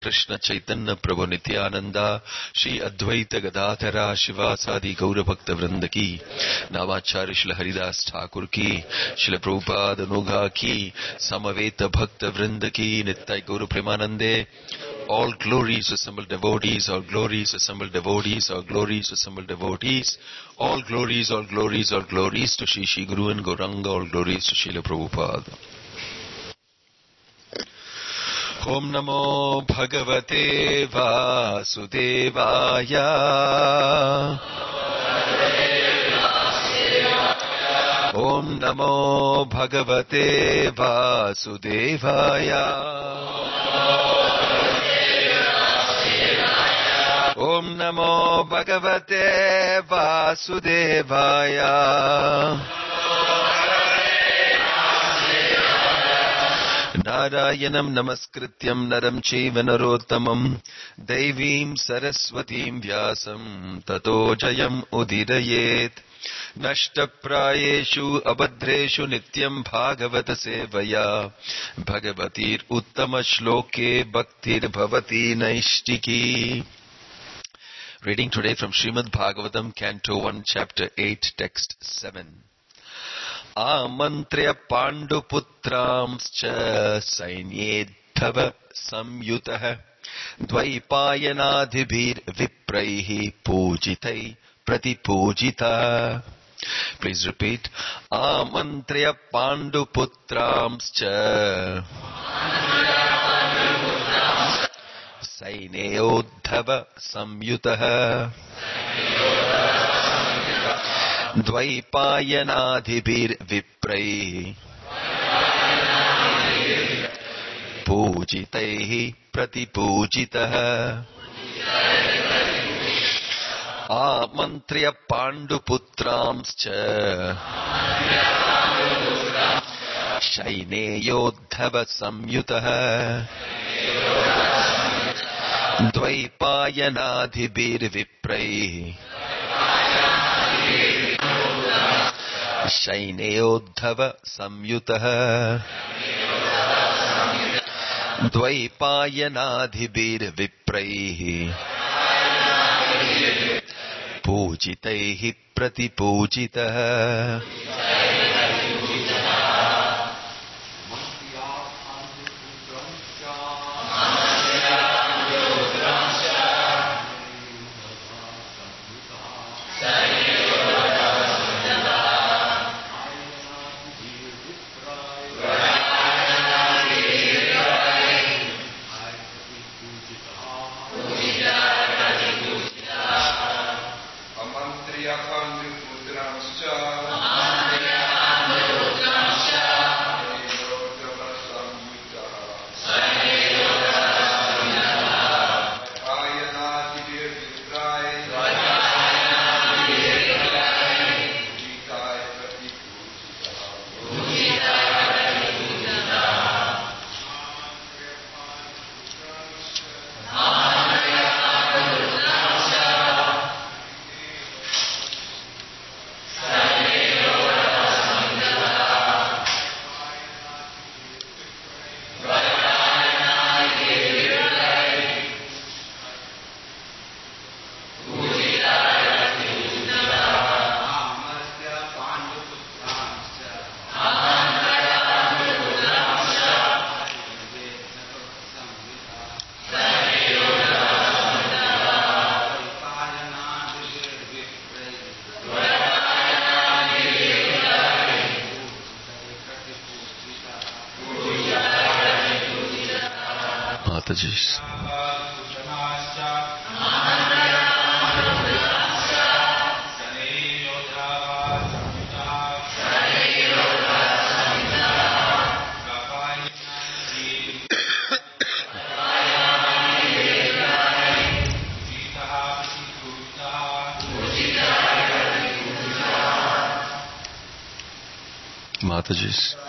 कृष्ण चैतन्य प्रभु नित्यानंदा, श्री अद्वैत गदाधरा शिवासादि गौर भक्त वृंद की, नामाचार्य श्री हरिदास ठाकुर की, श्री प्रभुपाद अनुगा की, समवेत भक्त वृंद की, नित्य गौर प्रेमानंदे. All glories assembled devotees, all glories assembled devotees, all glories assembled devotees, all glories, all glories, all glories to Shri Shri Guru and Gauranga, all glories to Srila Prabhupada. Om Namo Bhagavate Vasudevaya. Om Namo Bhagavate Vasudevaya. Om Namo Bhagavate Vasudevaya. Narayanam Namaskrityam Naram Chaiva Narottamam Devim Saraswatim Vyasam Tato Jayam Udirayet. Nashtaprayeshu abhadreshu nityam bhagavata sevaya bhagavatir uttama shloke bhaktir bhavati naishtiki. Reading today from Srimad Bhagavatam, Canto 1, Chapter 8, Text 7. Amantrya Panduputramscha Sainyedhava Samyutah Dvaipayanadhibhir Vipraihi Pujitai Pratipujita. Please repeat. Amantrya Panduputramscha Saineyodhava Samyutah Dvaipayanadhibhir Vipraihi Pujitaihi Pratipujitah. Amantrya Panduputramscha Shaineyodhava Samyutah Dvaipayanadhibhir Vipraihi Shaineyodhava Samyutah Dvaipayanadhibhir Vipraihi Pujitaihi Pratipujitah. Mataji's.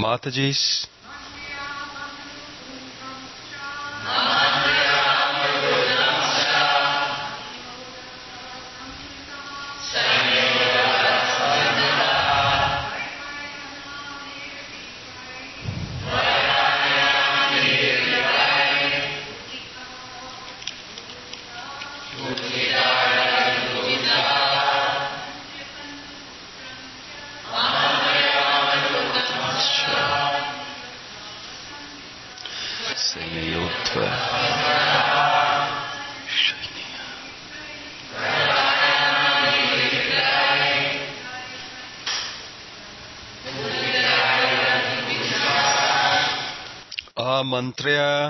Matajis. Mantra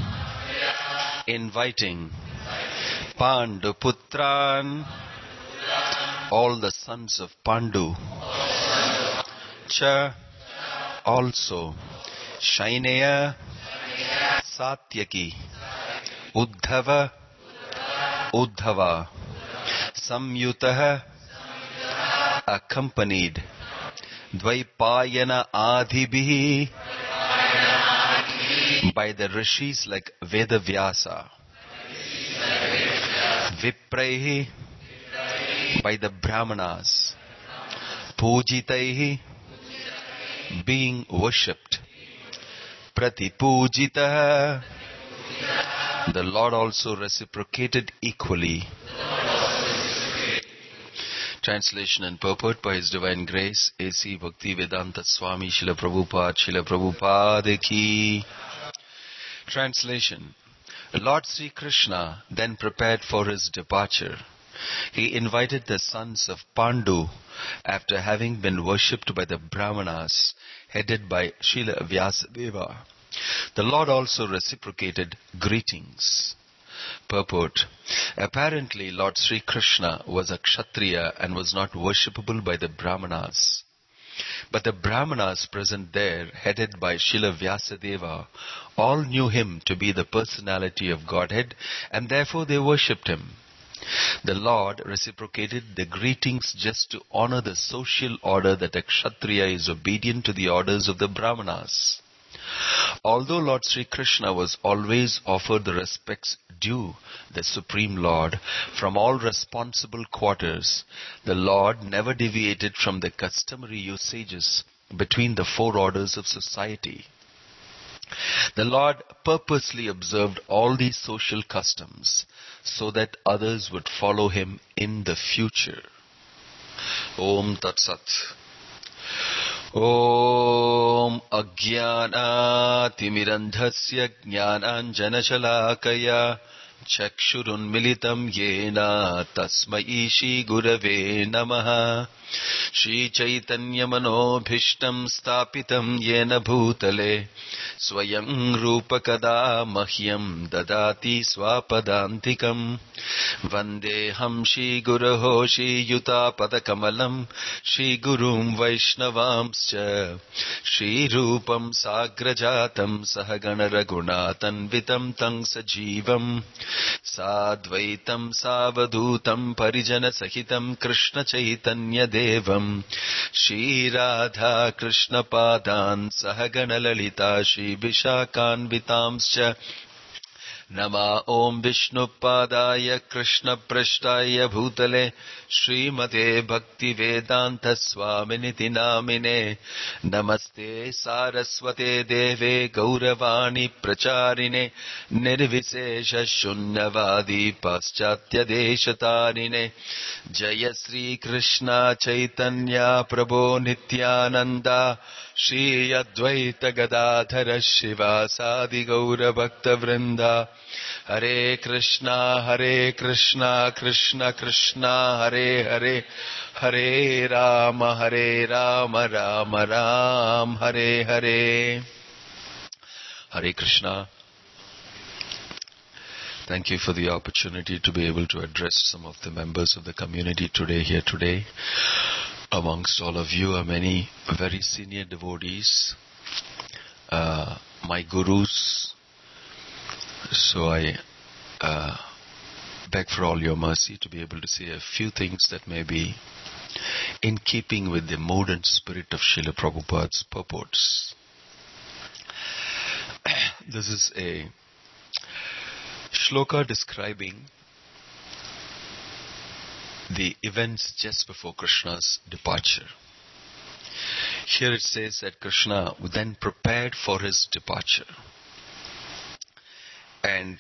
inviting Panduputran, all the sons of Pandu, Cha, also, Shaineya, Satyaki, Uddhava, Uddhava, Samyutah, accompanied, Dvaipayana Adhibhi, by the rishis like Vedavyasa, Vipraihi, by the Brahmanas, Pujitaihi, being worshipped, Pratipujitah, the Lord also reciprocated equally. Translation and purport by His Divine Grace, A.C. Bhaktivedanta Swami Srila Prabhupada Ki. Translation. Lord Sri Krishna then prepared for his departure. He invited the sons of Pandu after having been worshipped by the Brahmanas headed by Srila Vyasadeva. The Lord also reciprocated greetings. Purport. Apparently Lord Sri Krishna was a Kshatriya and was not worshipable by the Brahmanas. But the Brahmanas present there, headed by Srila Vyasadeva, all knew him to be the personality of Godhead, and therefore they worshipped him. The Lord reciprocated the greetings just to honor the social order that a Kshatriya is obedient to the orders of the Brahmanas. Although Lord Sri Krishna was always offered the respects due the Supreme Lord from all responsible quarters, the Lord never deviated from the customary usages between the four orders of society. The Lord purposely observed all these social customs so that others would follow him in the future. Om Tat Sat. Om Ajnanatimirandhasya Jnananjanashalakaya Chakshurunmilitam Yena Tasmai Shri Gurave Namaha. Shri Chaitanya Manobhishtam Stapitam Yena Bhutale Swayam Rupa Kada Mahyam Dadati Swapadantikam Vandeham Shri Guruho Shri Yuta Padakamalam Shri Gurum Vaishnavamscha Shri Rupam Sagrajatam Sahagana Raghunatan Tang Sajivam Sadvaitam Savadutam Parijana Sahitam Krishna Chaitanya Devam Shri Radha Krishna Padan Sahagana Lalita Shri Vishakan Vitamscha Nama Om Vishnu Padaya Krishna Prashtaya Bhutale Srimate Bhakti Vedanta Swaminiti Namine Namaste Saraswate Deve Gauravani Pracharine Nirvisesha Shunyavadi Paschatya Deshatarine Jaya Sri Krishna Chaitanya Prabhu Nityananda Shri Advaita Gadadhara Shivasadi Gaura Bhakta Vrinda Hare Krishna Krishna Krishna Hare Hare Hare Rama Rama Ram Hare Hare. Hare Krishna. Thank you for the opportunity to be able to address some of the members of the community here today. Amongst all of you are many very senior devotees, my gurus. So I beg for all your mercy to be able to say a few things that may be in keeping with the mood and spirit of Srila Prabhupada's purports. This is a shloka describing the events just before Krishna's departure. Here it says that Krishna then prepared for his departure. And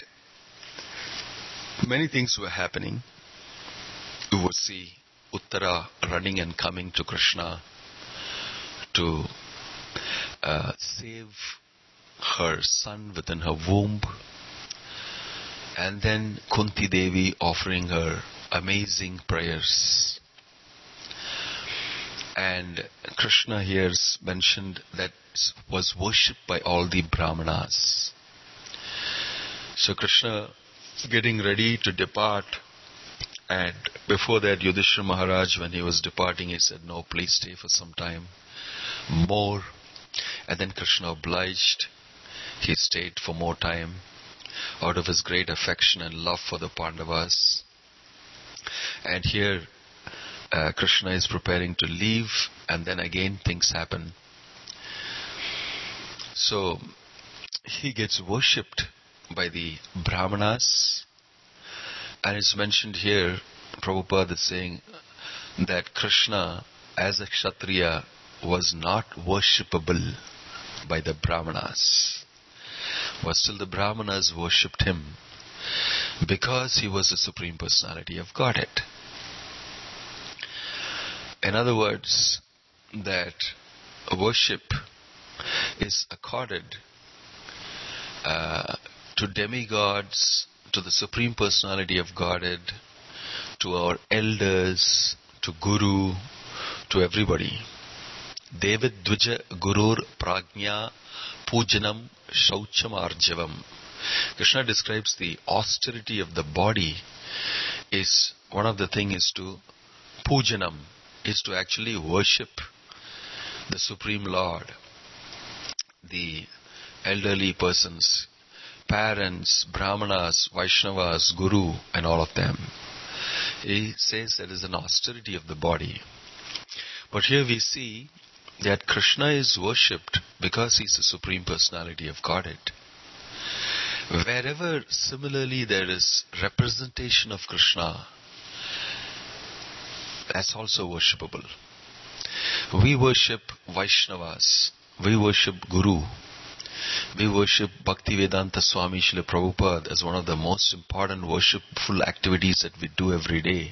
many things were happening. You would see Uttara running and coming to Krishna to save her son within her womb. And then Kunti Devi offering her amazing prayers. And Krishna here is mentioned that was worshipped by all the Brahmanas. So Krishna getting ready to depart, and before that Yudhishthira Maharaj, when he was departing, he said, no, please stay for some time more. And then Krishna obliged. He stayed for more time out of his great affection and love for the Pandavas. And here Krishna is preparing to leave, and then again things happen. So he gets worshipped by the Brahmanas, and it's mentioned here, Prabhupada is saying that Krishna as a Kshatriya was not worshipable by the Brahmanas, but still the Brahmanas worshipped him because he was the Supreme Personality of Godhead. In other words, that worship is accorded to demigods, to the Supreme Personality of Godhead, to our elders, to Guru, to everybody. Devid Dvija Gurur Prajna Pujanam Shaucham Arjavam. Krishna describes the austerity of the body is one of the things is to pujanam, is to actually worship the Supreme Lord, the elderly persons, parents, Brahmanas, Vaishnavas, Guru, and all of them. He says that is an austerity of the body. But here we see that Krishna is worshipped because he is the Supreme Personality of Godhead. Wherever similarly there is representation of Krishna, that's also worshipable. We worship Vaishnavas, we worship Guru, we worship Bhaktivedanta Swami Srila Prabhupada as one of the most important worshipful activities that we do every day.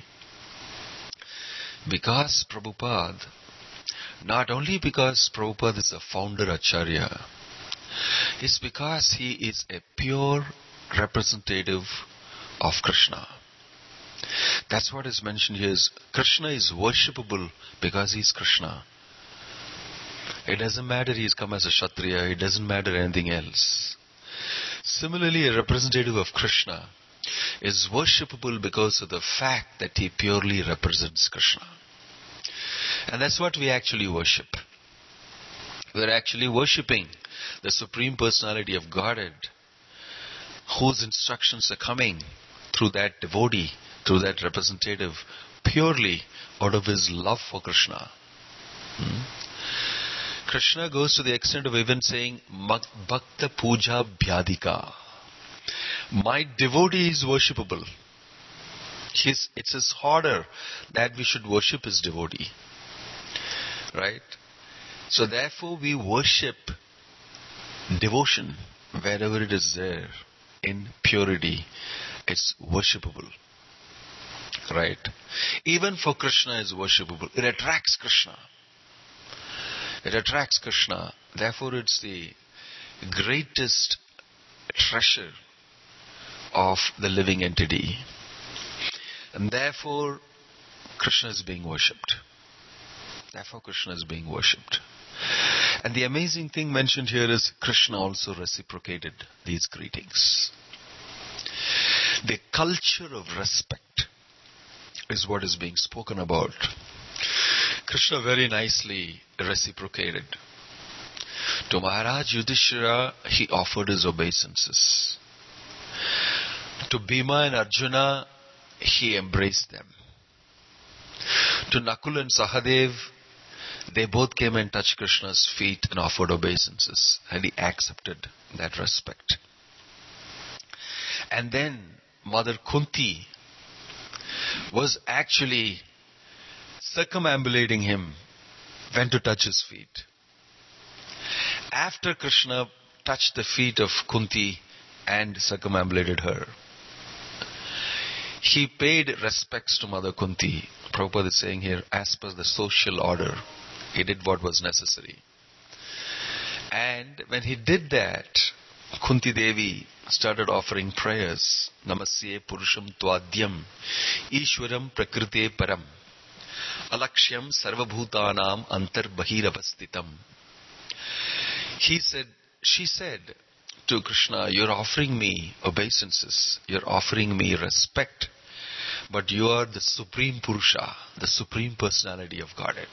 Because Prabhupada, not only because Prabhupada is a founder Acharya, it's because he is a pure representative of Krishna. That's what is mentioned here is Krishna is worshipable because he is Krishna. It doesn't matter he has come as a Kshatriya, it doesn't matter anything else. Similarly, a representative of Krishna is worshipable because of the fact that he purely represents Krishna. And that's what we actually worship. We're actually worshipping the Supreme Personality of Godhead, whose instructions are coming through that devotee, through that representative, purely out of his love for Krishna. Krishna goes to the extent of even saying, Bhakta Puja Bhyadika. My devotee is worshipable. It's his order that we should worship his devotee. Right? So therefore we worship devotion wherever it is there in purity. It's worshipable. Right? Even for Krishna is worshipable. It attracts Krishna. It attracts Krishna. Therefore it's the greatest treasure of the living entity. And therefore Krishna is being worshipped. Therefore Krishna is being worshipped. And the amazing thing mentioned here is Krishna also reciprocated these greetings. The culture of respect is what is being spoken about. Krishna very nicely reciprocated. To Maharaj Yudhishthira, he offered his obeisances. To Bhima and Arjuna, he embraced them. To Nakul and Sahadev, They both came and touched Krishna's feet and offered obeisances, and he accepted that respect. And then Mother Kunti was actually circumambulating him, went to touch his feet. After Krishna touched the feet of Kunti and circumambulated her, he paid respects to Mother Kunti. Prabhupada is saying here, as per the social order, he did what was necessary. And when he did that, Kunti Devi started offering prayers. Namasye Purusham Tvadyam Ishwaram Prakrite Param Alakshyam Sarvabhutanam Antar Bahiravastitam. She said to Krishna, you're offering me obeisances, you're offering me respect, but you are the Supreme Purusha, the Supreme Personality of Godhead.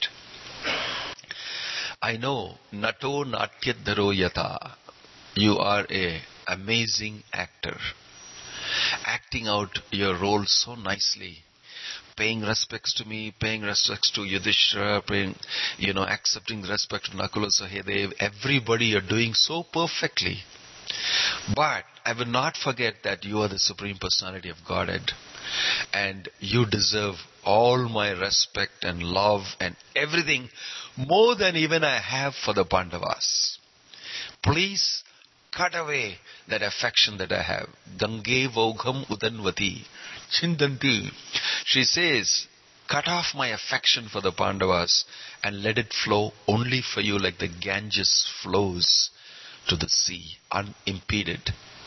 I know, Nato Natyadharo Yata, you are an amazing actor, acting out your role so nicely, paying respects to me, paying respects to Yudhishthira, accepting the respect of Nakula Sahadev. Everybody you're doing so perfectly. But I will not forget that you are the Supreme Personality of Godhead, and you deserve all my respect and love and everything, more than even I have for the Pandavas. Please cut away that affection that I have. Gange Vaugham Udanvati Chindanti. She says, cut off my affection for the Pandavas and let it flow only for you, like the Ganges flows to the sea, unimpeded.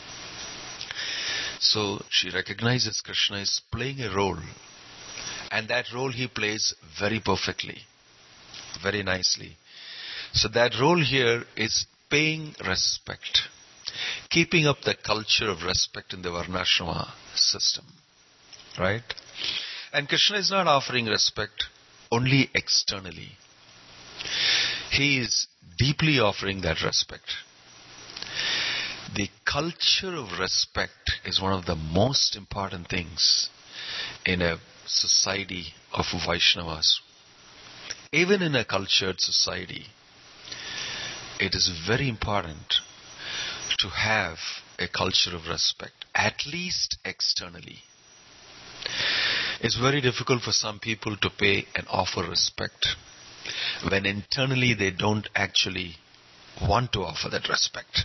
So she recognizes Krishna is playing a role, and that role he plays very perfectly, very nicely. So that role here is paying respect, keeping up the culture of respect in the Varnashrama system, right? And Krishna is not offering respect only externally. He is deeply offering that respect. The culture of respect is one of the most important things in a society of Vaishnavas. Even in a cultured society, it is very important to have a culture of respect, at least externally. It's very difficult for some people to pay and offer respect when internally they don't actually want to offer that respect.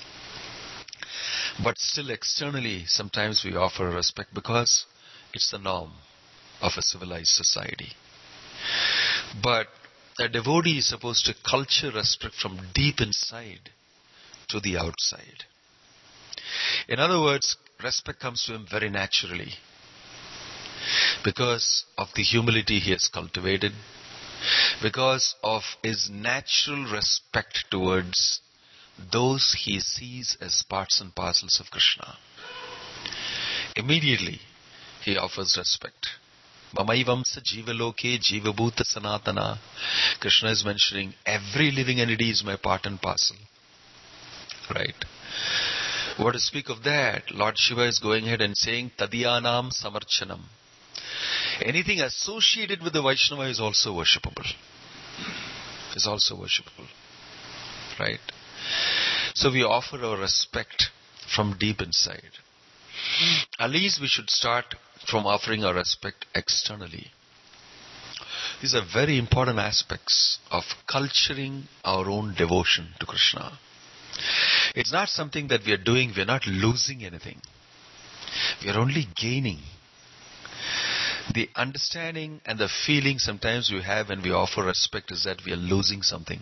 But still externally, sometimes we offer respect because it's the norm of a civilized society. But a devotee is supposed to culture respect from deep inside to the outside. In other words, respect comes to him very naturally because of the humility he has cultivated, because of his natural respect towards those he sees as parts and parcels of Krishna. Immediately, he offers respect. Mamaivamsa jivaloke jivabhuta sanatana. Krishna is mentioning every living entity is my part and parcel. Right? What to speak of that? Lord Shiva is going ahead and saying Tadyanam Samarchanam. Anything associated with the Vaishnava is also worshipable. Is also worshipable. Right? So we offer our respect from deep inside. At least we should start from offering our respect externally. These are very important aspects of culturing our own devotion to Krishna. It's not something that we are doing, we are not losing anything. We are only gaining. The understanding and the feeling sometimes we have when we offer respect is that we are losing something.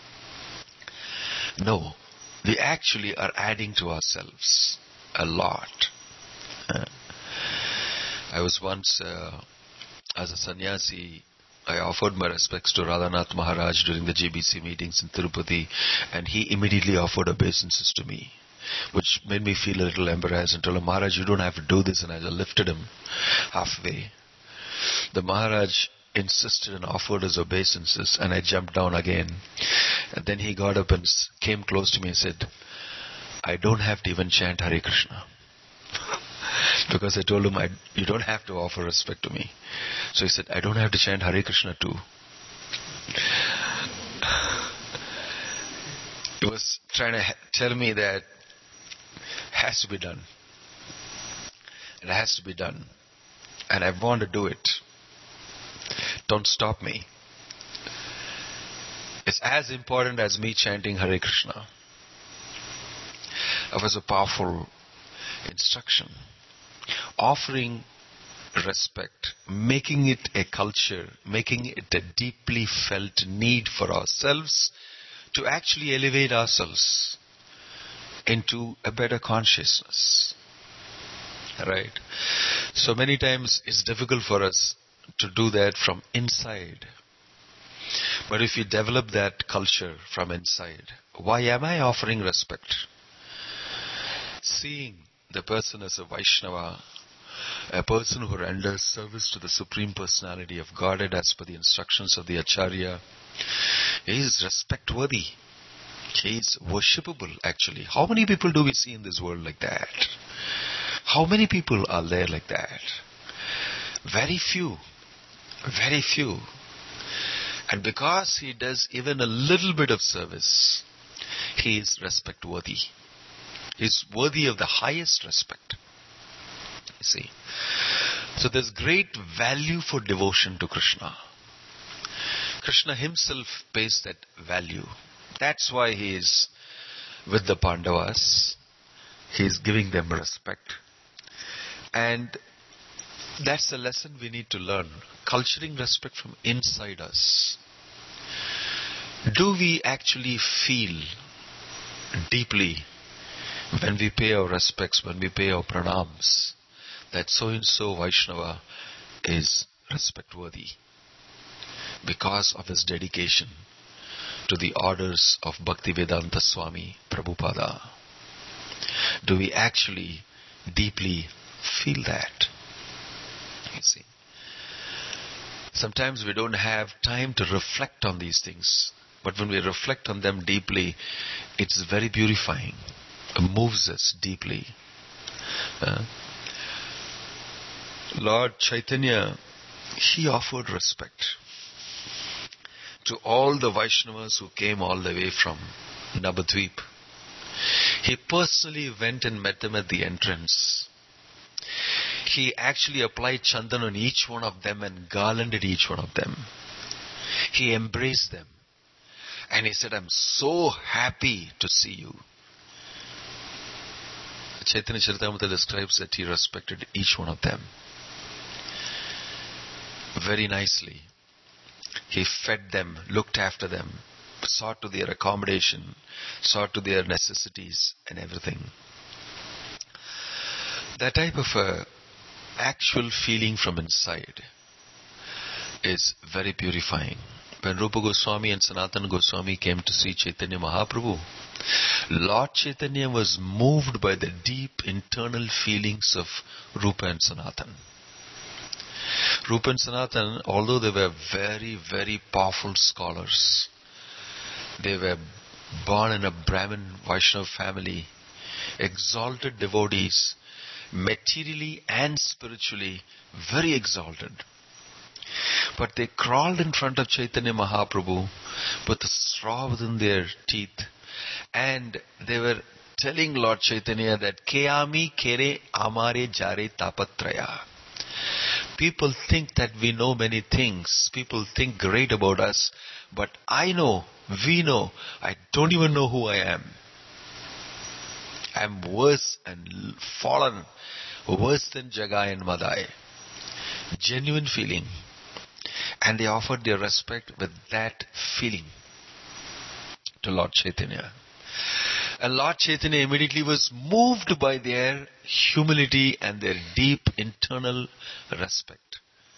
No, we actually are adding to ourselves a lot. I was once, as a sannyasi, I offered my respects to Radhanath Maharaj during the GBC meetings in Tirupati, and he immediately offered obeisances to me, which made me feel a little embarrassed and told him, Maharaj, you don't have to do this, and I lifted him halfway. The Maharaj insisted and offered his obeisances, and I jumped down again. And then he got up and came close to me and said, I don't have to even chant Hare Krishna. Because I told him, you don't have to offer respect to me. So he said, I don't have to chant Hare Krishna too. was trying to tell me that it has to be done. It has to be done. And I want to do it. Don't stop me. It's as important as me chanting Hare Krishna. It was a powerful instruction. Offering respect, making it a culture, making it a deeply felt need for ourselves to actually elevate ourselves into a better consciousness. Right? So many times it's difficult for us to do that from inside. But if we develop that culture from inside, why am I offering respect? Seeing the person as a Vaishnava, a person who renders service to the Supreme Personality of Godhead as per the instructions of the Acharya, he is respect-worthy. He is worshipable, actually. How many people do we see in this world like that? How many people are there like that? Very few. Very few. And because he does even a little bit of service, he is respect-worthy. He is worthy of the highest respect. You see. So there's great value for devotion to Krishna. Krishna himself pays that value. That's why he is with the Pandavas. He is giving them respect. And that's the lesson we need to learn. Culturing respect from inside us. Do we actually feel deeply when we pay our respects, when we pay our pranams, that so-and-so Vaishnava is respect-worthy because of his dedication to the orders of Bhaktivedanta Swami Prabhupada? Do we actually deeply feel that? You see. Sometimes we don't have time to reflect on these things. But when we reflect on them deeply, it's very purifying. It moves us deeply. Lord Chaitanya, he offered respect to all the Vaishnavas who came all the way from Navadvip. He personally went and met them at the entrance. He actually applied chandan on each one of them and garlanded each one of them. He embraced them. And he said, I'm so happy to see you. Chaitanya Charitamrita describes that he respected each one of them very nicely. He fed them, looked after them, saw to their accommodation, saw to their necessities and everything. That type of actual feeling from inside is very purifying. When Rupa Goswami and Sanatana Goswami came to see Chaitanya Mahaprabhu, Lord Chaitanya was moved by the deep internal feelings of Rupa and Sanatana. Rupa and Sanatana, although they were very, very powerful scholars, they were born in a Brahmin Vaishnava family, exalted devotees, materially and spiritually very exalted. But they crawled in front of Chaitanya Mahaprabhu with a straw within their teeth, and they were telling Lord Chaitanya that Keyami kere amare jare tapatraya. People think that we know many things. People think great about us. But I know, we know, I don't even know who I am. I'm worse and fallen, worse than Jagai and Madai. Genuine feeling. And they offered their respect with that feeling to Lord Chaitanya. And Lord Chaitanya immediately was moved by their humility and their deep internal respect.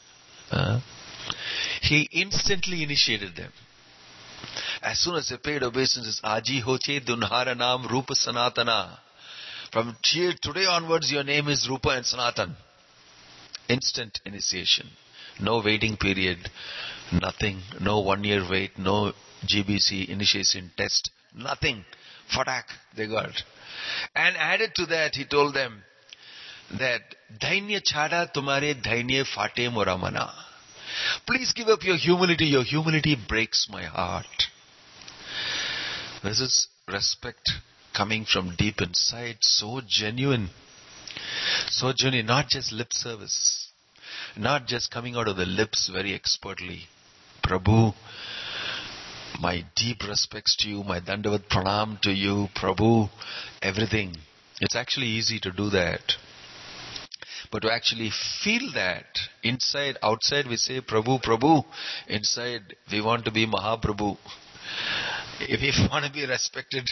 He instantly initiated them. As soon as they paid obeisance, Aji hoche dunhara naam Rupa Sanatana. From today onwards, your name is Rupa and Sanatan. Instant initiation. No waiting period. Nothing. No 1 year wait. No GBC initiation test. Nothing. Fadak they got. And added to that, he told them that Dhainya chada tumhare dhainya fate moramana. Please give up your humility. Your humility breaks my heart. This is respect coming from deep inside, so genuine. So genuine, not just lip service. Not just coming out of the lips very expertly. Prabhu, my deep respects to you, my Dandavat Pranam to you, Prabhu, everything. It's actually easy to do that. But to actually feel that, inside, outside we say Prabhu, Prabhu, inside we want to be Mahaprabhu. If we want to be respected,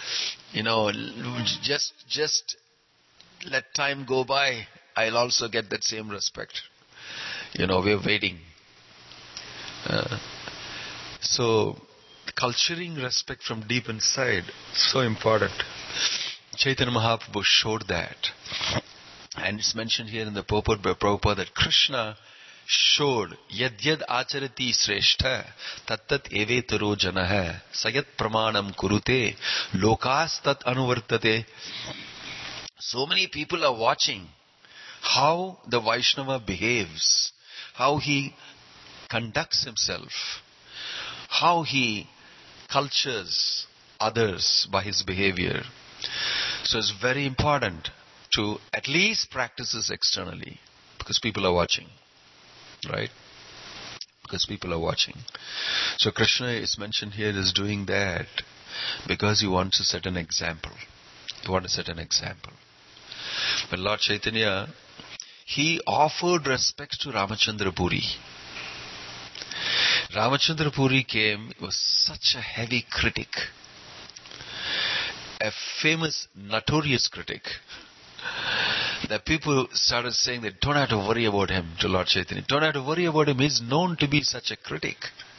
just let time go by, I'll also get that same respect. We're waiting. So, culturing respect from deep inside, so important. Chaitanya Mahaprabhu showed that. And it's mentioned here in the purport by Prabhupada that Krishna showed yad acharati sreshtha tattat evetaro janah sayat pramanam kurute lokas tat anuvartate. So many people are watching how the Vaishnava behaves, how he conducts himself, how he cultures others by his behavior. So it's very important to at least practice this externally, because people are watching, right? Because people are watching. So Krishna is mentioned here as doing that because he wants to set an example. He wants to set an example. When Lord Chaitanya, he offered respect to Ramachandra Puri. Ramachandra Puri came, he was such a heavy critic, a famous, notorious critic, that people started saying that don't have to worry about him to Lord Chaitanya. Don't have to worry about him. He's known to be such a critic.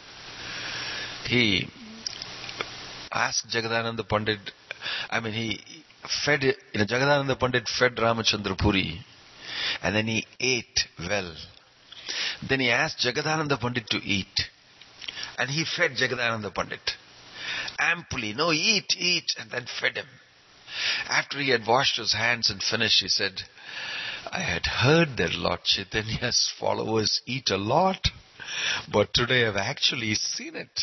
He asked Jagadananda Pandit, he fed, Jagadananda Pandit fed Ramachandra Puri, and then he ate well. Then he asked Jagadananda Pandit to eat, and he fed Jagadananda Pandit amply. No, eat, and then fed him. After he had washed his hands and finished, he said, I had heard that Lord Chaitanya's followers eat a lot, but today I've actually seen it.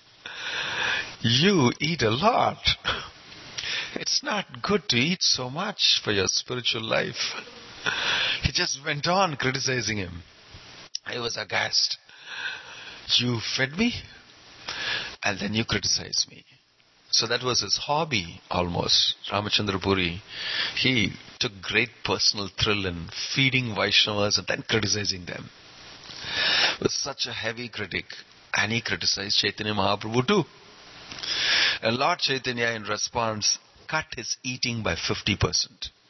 You eat a lot. It's not good to eat so much for your spiritual life. He just went on criticizing him. I was aghast. You fed me, and then you criticize me. So that was his hobby, almost. Ramachandra Puri, he took great personal thrill in feeding Vaishnavas and then criticizing them. He was such a heavy critic, and he criticized Chaitanya Mahaprabhu too. And Lord Chaitanya, in response, cut his eating by 50%.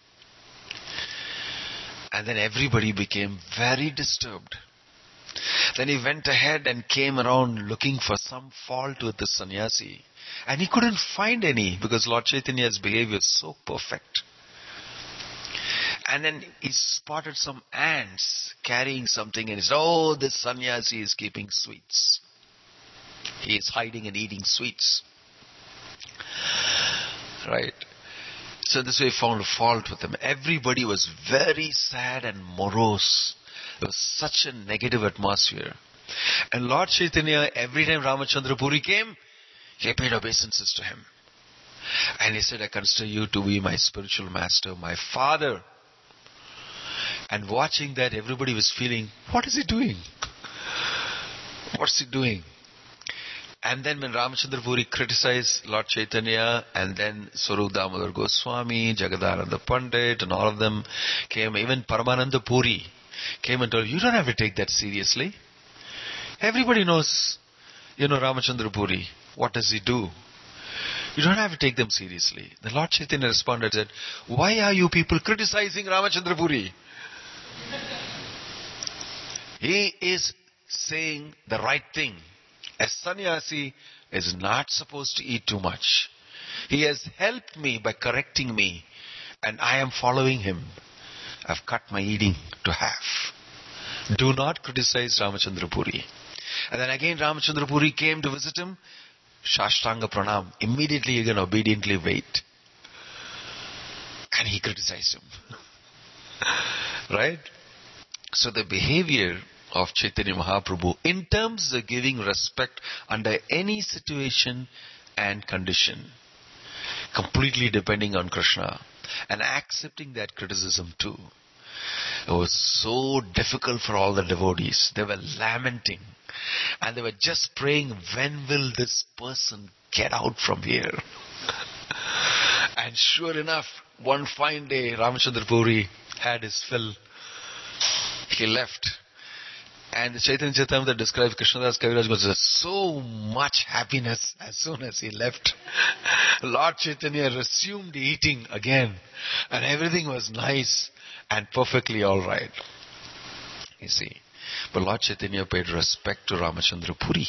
And then everybody became very disturbed. Then he went ahead and came around looking for some fault with the sannyasi. And he couldn't find any, because Lord Chaitanya's behavior is so perfect. And then he spotted some ants carrying something, and he said, oh, this sannyasi is keeping sweets. He is hiding and eating sweets. Right? So this way he found a fault with him. Everybody was very sad and morose. There was such a negative atmosphere. And Lord Chaitanya, every time Ramachandra Puri came, he paid obeisances to him. And he said, I consider you to be my spiritual master, my father. And watching that, everybody was feeling, what is he doing? What's he doing? And then when Ramachandra Puri criticized Lord Chaitanya, and then Swarup Damodar Goswami, Jagadananda Pandit, and all of them came, even Paramananda Puri came and told, you don't have to take that seriously. Everybody knows, Ramachandra Puri. What does he do? You don't have to take them seriously. The Lord Chaitanya responded and said, why are you people criticizing Ramachandra Puri? He is saying the right thing. A sannyasi is not supposed to eat too much. He has helped me by correcting me, and I am following him. I've cut my eating to half. Do not criticize Ramachandra Puri. And then again Ramachandra Puri came to visit him. Shashtanga Pranam. Immediately he can obediently wait. And he criticized him. Right? So the behavior of Chaitanya Mahaprabhu in terms of giving respect under any situation and condition completely depending on Krishna and accepting that criticism too. It was so difficult for all the devotees. They were lamenting and they were just praying, when will this person get out from here? And sure enough, one fine day, Ramachandra Puri had his fill. He left. And the Chaitanya Charitamrita describes Krishnadas Kaviraj was so much happiness as soon as he left. Lord Chaitanya resumed eating again. And everything was nice and perfectly alright. You see. But Lord Chaitanya paid respect to Ramachandra Puri.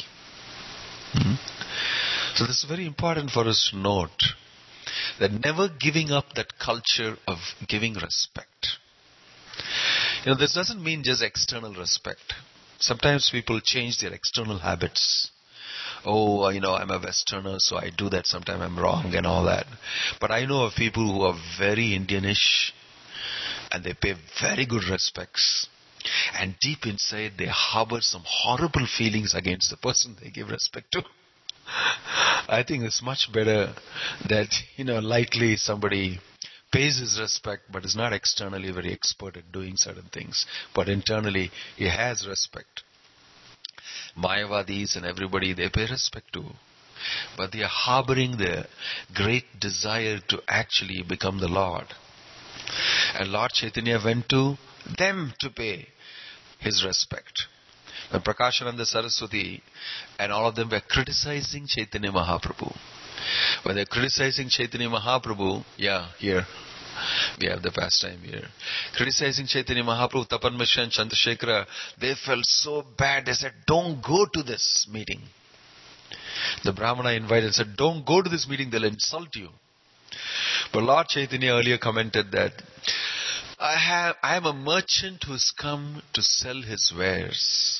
So this is very important for us to note. That never giving up that culture of giving respect. This doesn't mean just external respect. Sometimes people change their external habits. Oh, I'm a Westerner, so I do that. Sometimes I'm wrong and all that. But I know of people who are very Indianish and they pay very good respects. And deep inside they harbor some horrible feelings against the person they give respect to. I think it's much better that, lightly somebody pays his respect but is not externally very expert at doing certain things. But internally, he has respect. Mayavadis and everybody, they pay respect to. But they are harboring the great desire to actually become the Lord. And Lord Chaitanya went to them to pay his respect. When Prakashananda Saraswati and all of them were criticizing Chaitanya Mahaprabhu. When they were criticizing Chaitanya Mahaprabhu, here, we have the pastime here. Criticizing Chaitanya Mahaprabhu, Tapan Mishra and Chandrasekhara, they felt so bad. They said, don't go to this meeting. The Brahmana invited and said, don't go to this meeting, they'll insult you. But Lord Chaitanya earlier commented that, I am a merchant who has come to sell his wares.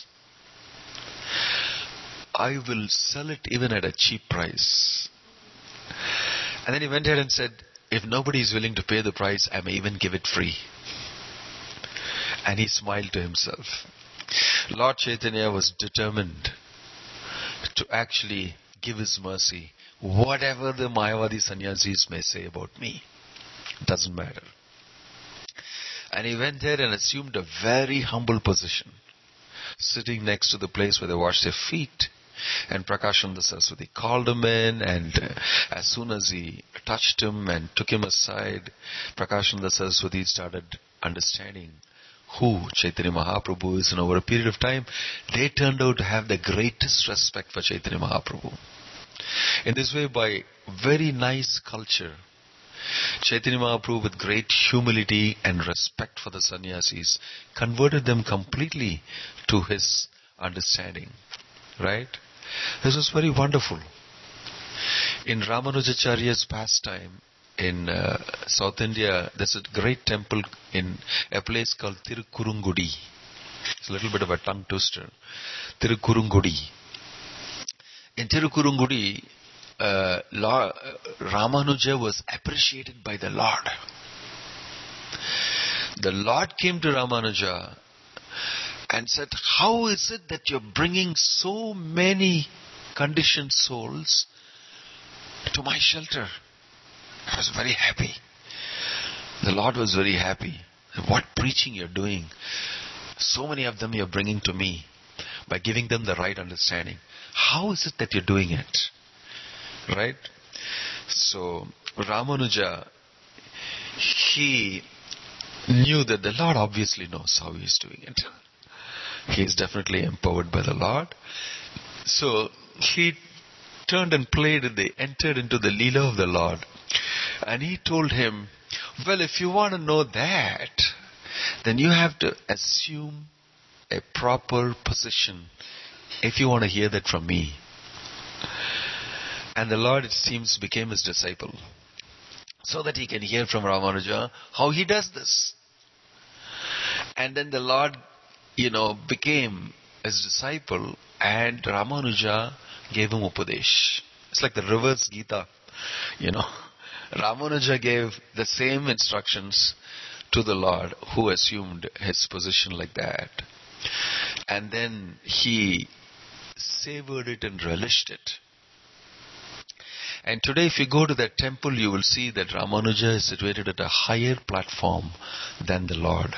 I will sell it even at a cheap price. And then he went ahead and said, if nobody is willing to pay the price, I may even give it free. And he smiled to himself. Lord Chaitanya was determined to actually give his mercy. Whatever the Mayavadi sannyasis may say about me, doesn't matter. And he went there and assumed a very humble position, sitting next to the place where they wash their feet. And Prakashananda Saraswati called him in, and as soon as he touched him and took him aside, Prakashananda Saraswati started understanding who Chaitanya Mahaprabhu is. And over a period of time, they turned out to have the greatest respect for Chaitanya Mahaprabhu. In this way, by very nice culture, Chaitanya Mahaprabhu, with great humility and respect for the sannyasis, converted them completely to his understanding. Right? This was very wonderful. In Ramanujacharya's pastime in South India, there's a great temple in a place called Tirukurungudi. It's a little bit of a tongue twister. Tirukurungudi. In Tirukurungudi, Ramanuja was appreciated by the Lord. The Lord came to Ramanuja and said, how is it that you're bringing so many conditioned souls to my shelter? I was very happy. The Lord was very happy. What preaching you're doing. So many of them you're bringing to me by giving them the right understanding. How is it that you're doing it? Right? So Ramanuja, he knew that the Lord obviously knows how he is doing it. He is definitely empowered by the Lord. So he turned and played and they entered into the Leela of the Lord. And he told him, well, if you want to know that, then you have to assume a proper position if you want to hear that from me. And the Lord, it seems, became his disciple, so that he can hear from Ramanuja how he does this. And then the Lord, became his disciple, and Ramanuja gave him Upadesh. It's like the reverse Gita, Ramanuja gave the same instructions to the Lord, who assumed his position like that. And then he savored it and relished it. And today if you go to that temple, you will see that Ramanuja is situated at a higher platform than the Lord.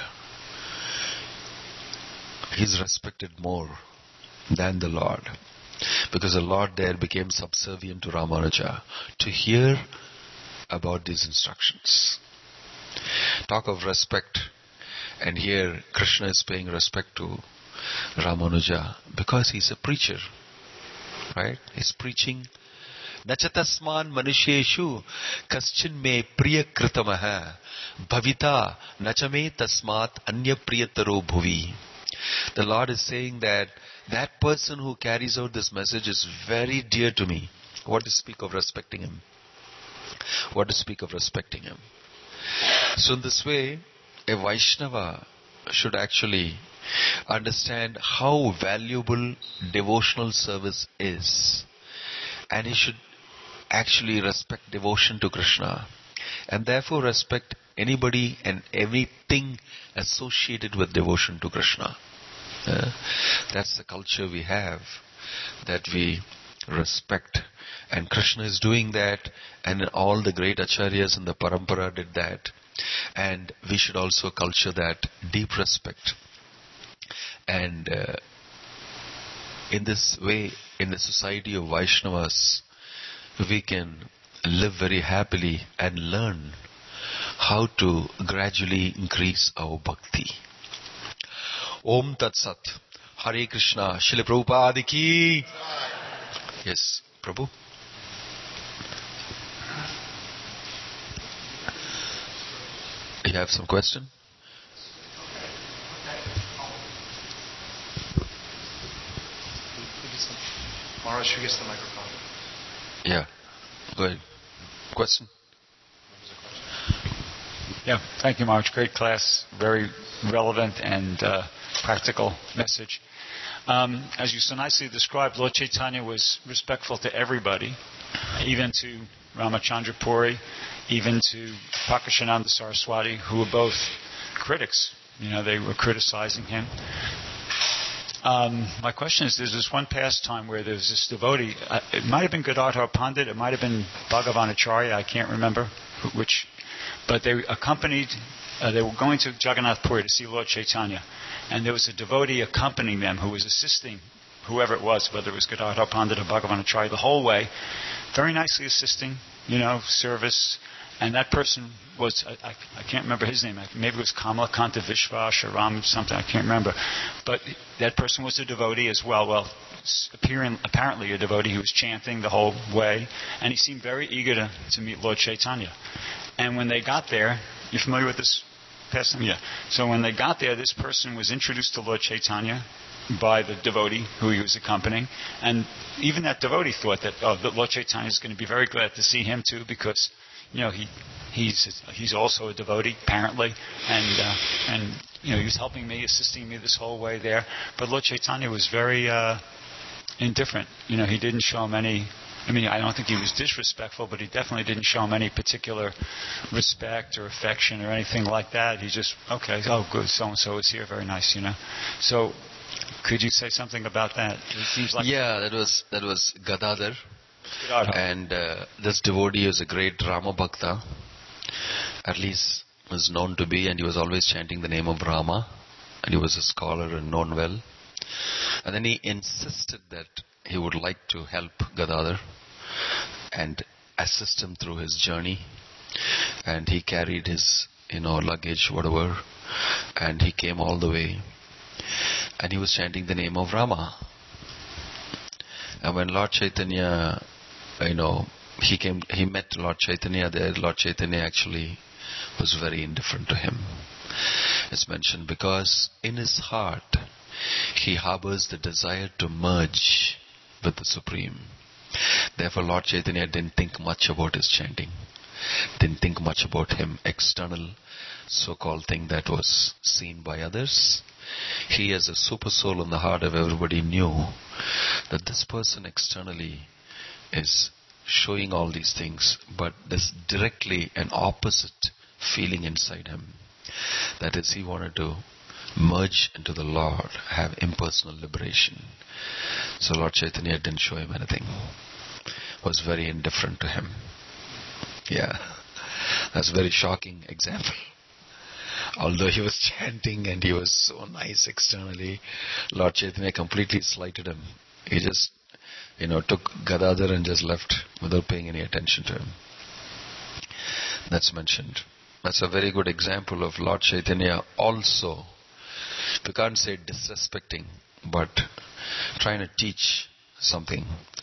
He is respected more than the Lord. Because the Lord there became subservient to Ramanuja to hear about these instructions. Talk of respect. And here Krishna is paying respect to Ramanuja because he's a preacher. Right? He's preaching. Nachatasman manusheshu kaschin me priya kritamaha bhavita nachame tasmat anya priyataro bhuvi. The Lord is saying that person who carries out this message is very dear to me. What to speak of respecting him? What to speak of respecting him? So in this way, a Vaishnava should actually understand how valuable devotional service is. And he should actually respect devotion to Krishna. And therefore respect anybody and everything associated with devotion to Krishna. That's the culture we have, that we respect. And Krishna is doing that, and all the great acharyas in the parampara did that. And we should also culture that deep respect. And in this way, in the society of Vaishnavas, we can live very happily and learn how to gradually increase our bhakti. Om Tat Sat. Hare Krishna. Srila Prabhupada ki. Yes, Prabhu. You have some question? Maharaj, who gets the microphone? Yeah. Go ahead. Question? Yeah, thank you, Maharaj. Great class. Very relevant and practical message. As you so nicely described, Lord Chaitanya was respectful to everybody, even to Ramachandra Puri, even to Prakashananda Saraswati, who were both critics. They were criticizing him. My question is, there's this one pastime where there's this devotee, it might have been Gadadhar Pandit, it might have been Bhagavan Acharya, I can't remember which, but they accompanied, they were going to Jagannath Puri to see Lord Chaitanya, and there was a devotee accompanying them who was assisting whoever it was, whether it was Gadadhar Pandit or Bhagavan Acharya, the whole way, very nicely assisting, service. And that person was, I can't remember his name, maybe it was Kamalakanta Vishwas or Ram something, I can't remember. But that person was a devotee as well. Apparently a devotee who was chanting the whole way. And he seemed very eager to meet Lord Chaitanya. And when they got there, you're familiar with this pastime? Yeah. So when they got there, this person was introduced to Lord Chaitanya by the devotee who he was accompanying. And even that devotee thought that, that Lord Chaitanya is going to be very glad to see him too, because he's also a devotee apparently, and he was helping me, assisting me this whole way there. But Lord Chaitanya was very indifferent. He didn't show him any. I don't think he was disrespectful, but he definitely didn't show him any particular respect or affection or anything like that. He just, okay, oh good, so and so is here, very nice, So, could you say something about that? It seems like that was Gadadhar. And this devotee was a great Rama Bhakta, at least was known to be, and he was always chanting the name of Rama, and he was a scholar and known well. And then he insisted that he would like to help Gadadhar and assist him through his journey. And he carried his, luggage, whatever, and he came all the way. And he was chanting the name of Rama. And when Lord Chaitanya, he met Lord Chaitanya there, Lord Chaitanya actually was very indifferent to him. It's mentioned because in his heart, he harbors the desire to merge with the Supreme. Therefore, Lord Chaitanya didn't think much about his chanting. Didn't think much about him, external so-called thing that was seen by others. He, as a super soul in the heart of everybody, knew that this person externally is showing all these things, but there's directly an opposite feeling inside him. That is, he wanted to merge into the Lord, have impersonal liberation. So Lord Chaitanya didn't show him anything. was very indifferent to him. Yeah, that's a very shocking example. Although he was chanting and he was so nice externally, Lord Chaitanya completely slighted him. He just, took Gadadhar and just left without paying any attention to him. That's mentioned. That's a very good example of Lord Chaitanya also. We can't say disrespecting, but trying to teach something.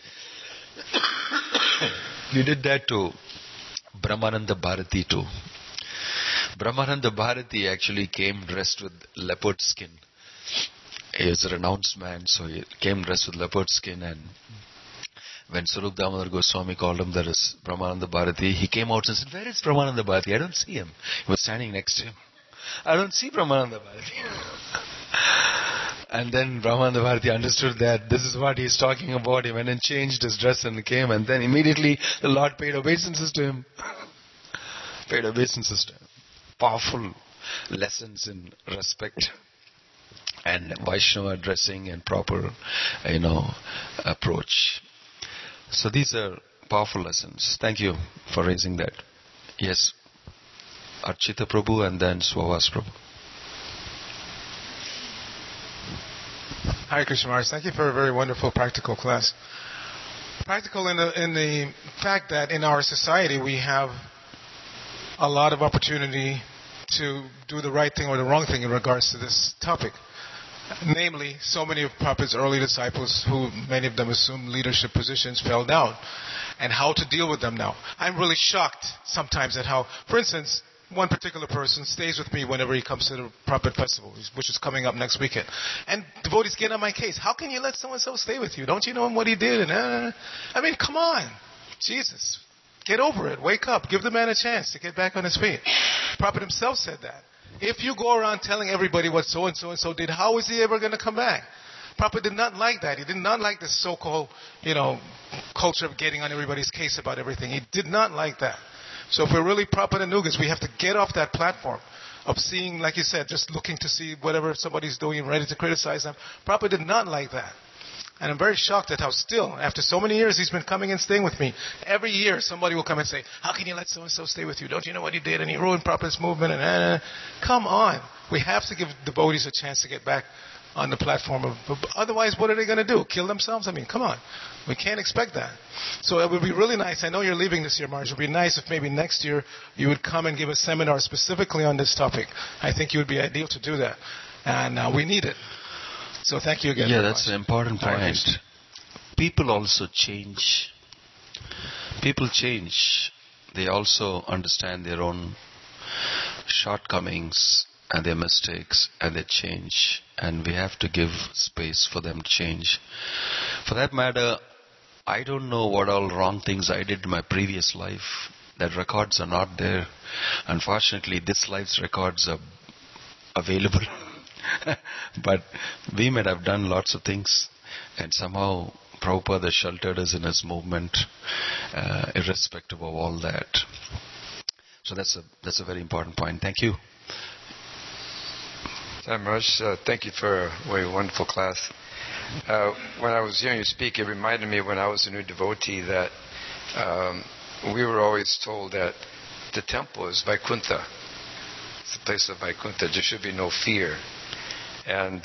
He did that to Brahmananda Bharati too. Brahmananda Bharati actually came dressed with leopard skin. He was a renounced man, so he came dressed with leopard skin, and when Swarup Damodar Goswami called him, there is Brahmananda Bharati, he came out and said, "Where is Brahmananda Bharati? I don't see him." He was standing next to him. "I don't see Brahmananda Bharati." And then Brahmananda Bharati understood that this is what he's talking about. He went and changed his dress and came, and then immediately the Lord paid obeisances to him. Paid obeisances to him. Powerful lessons in respect and Vaishnava dressing and proper, approach. So these are powerful lessons. Thank you for raising that. Yes, Archita Prabhu and then Swavas Prabhu. Hare Krishna Maharaj. Thank you for a very wonderful practical class. Practical in the fact that in our society we have a lot of opportunity to do the right thing or the wrong thing in regards to this topic. Namely, so many of Prabhupada's early disciples, who many of them assumed leadership positions, fell down. And how to deal with them now. I'm really shocked sometimes at how, for instance, one particular person stays with me whenever he comes to the Prabhupada festival, which is coming up next weekend. And devotees get on my case. How can you let so-and-so stay with you? Don't you know what he did? And come on. Jesus. Get over it. Wake up. Give the man a chance to get back on his feet. Prabhupada himself said that. If you go around telling everybody what so-and-so and so did, how is he ever going to come back? Prabhupada did not like that. He did not like this so-called, culture of getting on everybody's case about everything. He did not like that. So if we're really Prabhupada Nugas, we have to get off that platform of seeing, like you said, just looking to see whatever somebody's doing and ready to criticize them. Prabhupada did not like that. And I'm very shocked at how still, after so many years, he's been coming and staying with me. Every year, somebody will come and say, "How can you let so-and-so stay with you? Don't you know what he did? And he ruined Prabhupada's movement." And come on. We have to give devotees a chance to get back on the platform. Otherwise, what are they going to do? Kill themselves? Come on. We can't expect that. So it would be really nice. I know you're leaving this year, Marge. It would be nice if maybe next year you would come and give a seminar specifically on this topic. I think you would be ideal to do that. And we need it. So thank you again. Yeah, that's an important point. People also change. People change. They also understand their own shortcomings and their mistakes, and they change. And we have to give space for them to change. For that matter, I don't know what all wrong things I did in my previous life. That records are not there. Unfortunately, this life's records are available. But we might have done lots of things, and somehow Prabhupada sheltered us in his movement, irrespective of all that. So that's a very important point. Thank you. Maharaj, thank you for a very wonderful class. When I was hearing you speak, it reminded me when I was a new devotee that we were always told that the temple is Vaikuntha. It's the place of Vaikuntha. There should be no fear. And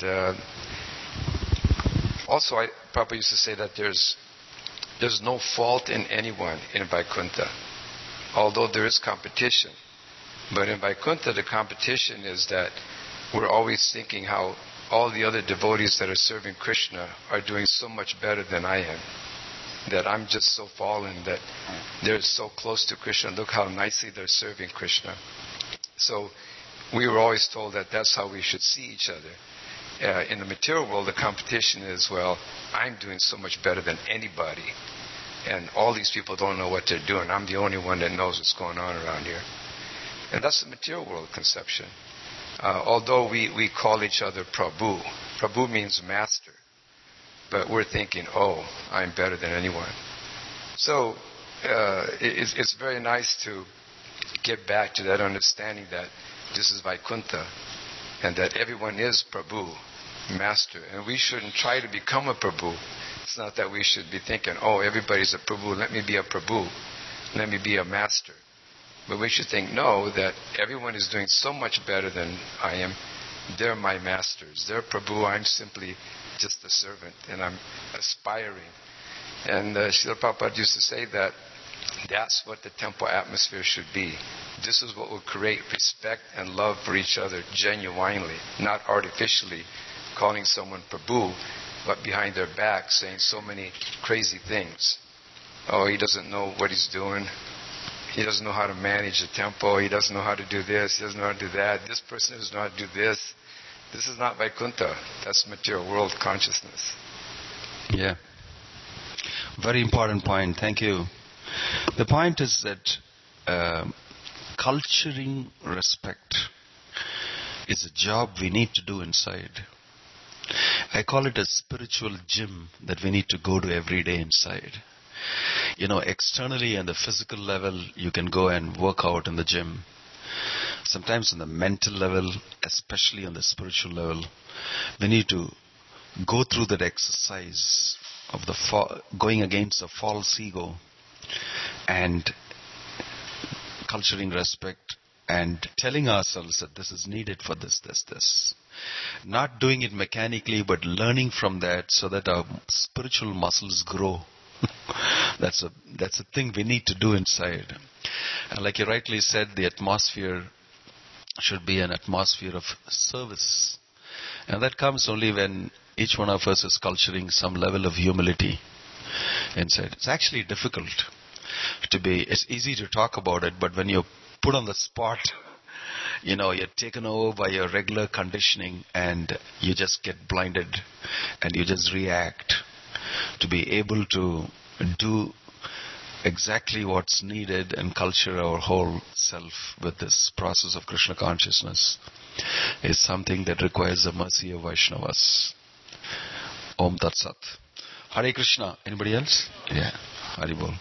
also, Prabhupada used to say that there's no fault in anyone in Vaikuntha, although there is competition. But in Vaikuntha, the competition is that we're always thinking how all the other devotees that are serving Krishna are doing so much better than I am. That I'm just so fallen, that they're so close to Krishna. Look how nicely they're serving Krishna. So we were always told that that's how we should see each other. In the material world, the competition is, well, I'm doing so much better than anybody. And all these people don't know what they're doing. I'm the only one that knows what's going on around here. And that's the material world conception. Although we call each other Prabhu. Prabhu means master. But we're thinking, oh, I'm better than anyone. So it's very nice to get back to that understanding that this is Vaikuntha and that everyone is Prabhu, master. And we shouldn't try to become a Prabhu It's not that we should be thinking, oh, everybody's a Prabhu, let me be a Prabhu, let me be a master. But we should think, no, that everyone is doing so much better than I am. They're my masters. They're Prabhu, I'm simply just a servant, and I'm aspiring. And Srila Prabhupada used to say that that's what the temple atmosphere should be. This is what will create respect and love for each other genuinely, not artificially calling someone Prabhu, but behind their back saying so many crazy things. Oh, he doesn't know what he's doing. He doesn't know how to manage a temple. He doesn't know how to do this. He doesn't know how to do that. This person doesn't know how to do this. This is not Vaikuntha. That's material world consciousness. Yeah. Very important point. Thank you. The point is that culturing respect is a job we need to do inside. I call it a spiritual gym that we need to go to every day inside. Externally on the physical level, you can go and work out in the gym. Sometimes on the mental level, especially on the spiritual level, we need to go through that exercise of going against a false ego and culturing respect and telling ourselves that this is needed for this. Not doing it mechanically, but learning from that so that our spiritual muscles grow. That's a thing we need to do inside. And like you rightly said, the atmosphere should be an atmosphere of service. And that comes only when each one of us is culturing some level of humility inside. It's actually difficult it's easy to talk about it, but when you're put on the spot, you're taken over by your regular conditioning and you just get blinded and you just react. To be able to do exactly what's needed and culture our whole self with this process of Krishna consciousness is something that requires the mercy of Vaishnavas. Om Tat Sat. Hare Krishna. Anybody else? Yeah. Hari Bol.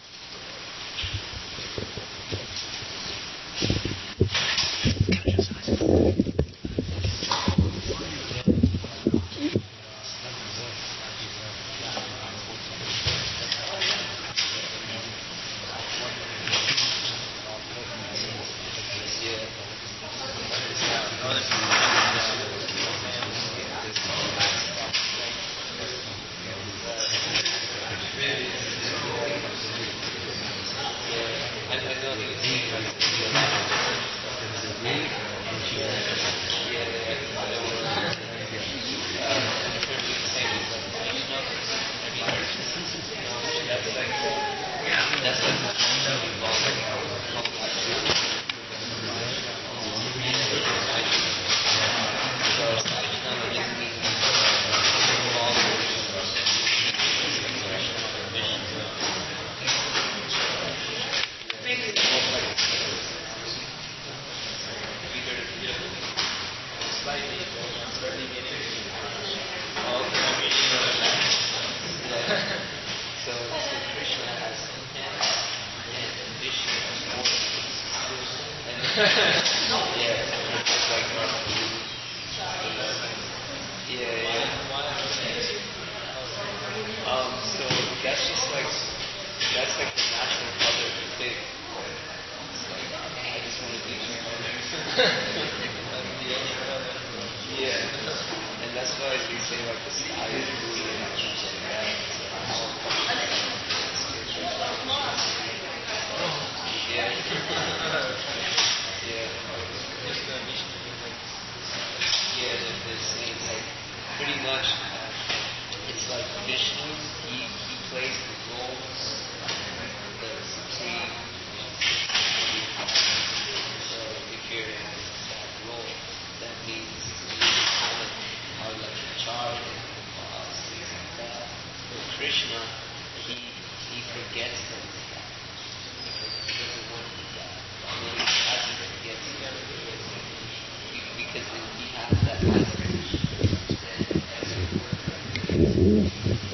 Because he has that message.